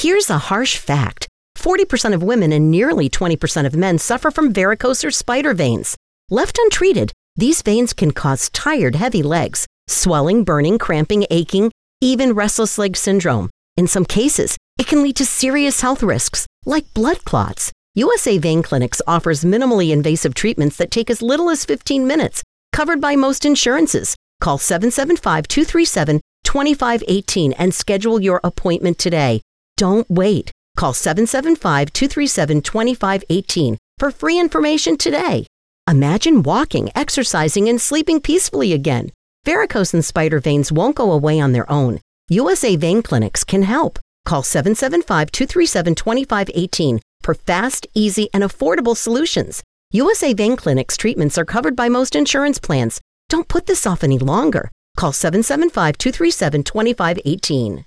Here's a harsh fact. 40% of women and nearly 20% of men suffer from varicose or spider veins. Left untreated, these veins can cause tired, heavy legs, swelling, burning, cramping, aching, even restless leg syndrome. In some cases, it can lead to serious health risks, like blood clots. USA Vein Clinics offers minimally invasive treatments that take as little as 15 minutes, covered by most insurances. Call 775-237-2518 and schedule your appointment today. Don't wait. Call 775-237-2518 for free information today. Imagine walking, exercising, and sleeping peacefully again. Varicose and spider veins won't go away on their own. USA Vein Clinics can help. Call 775-237-2518 for fast, easy, and affordable solutions. USA Vein Clinic's treatments are covered by most insurance plans. Don't put this off any longer. Call 775-237-2518.